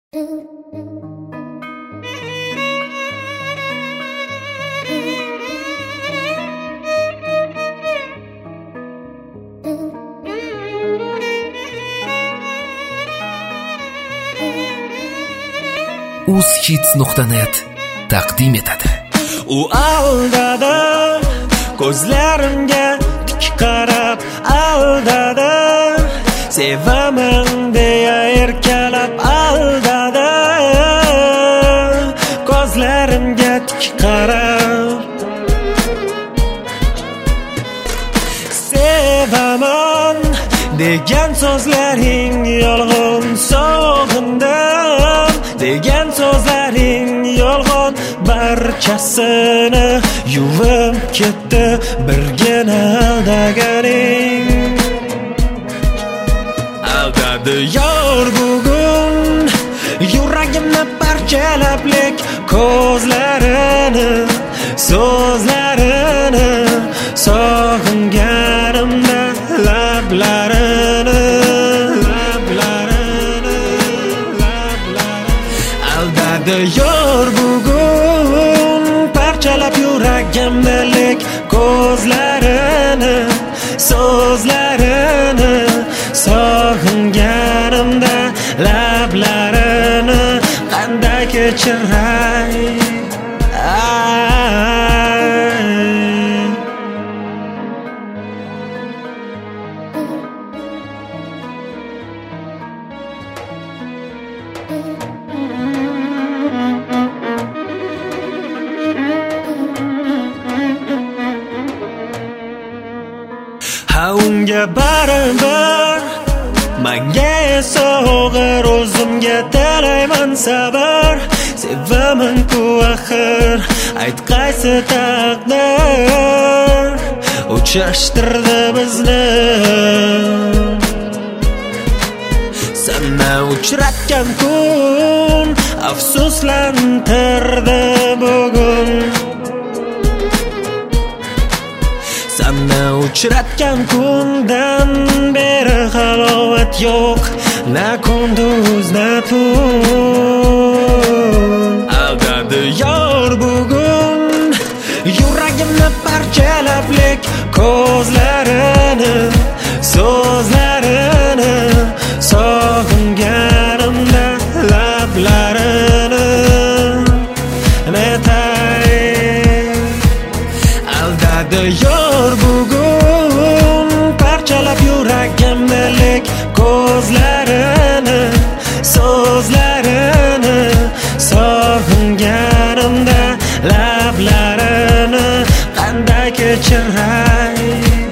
uz-hits.net taqdim etadi. U aldadi, ko'zlarimga tik qarab aldadi, sevaman deya erkalab aldadi, ko'zlarimga tik qarab sevaman degan so'zlaring yolg'on, sog'indim degan so'zlaring yolg'on, barchasini yuvib ketdi birgina aldaganing. Aldadi yor bugun yuragimni parchalab, lek ko'zlarini, so'zlarini sog'inganimda lablarini aldadi yor bugun parchalab yuragimni, lek ko'zlarini, so'zlarini sog'inganimda lablarini qanday kechiray. Unga baribir, menga esa og'ir, o'zimga tilayman sabr. Sevaman-ku axir, ayt qaysi taqdir uchrashtirdi bizni. Sana uchratgan kun afsuslantirdi bugun. Sana uchratgan kundan beri halovat yo'q, na kunduz na tun. Aldadi yor bugun yuragimni parchalab, lek ko'zlarini, so'zlarini sog'inganimda lablarini netay. Aldadi yor bugun parchalab yuragimni, lek ko'zlarini, so'zlarini sog'inganimda lablarini qanday kechiray.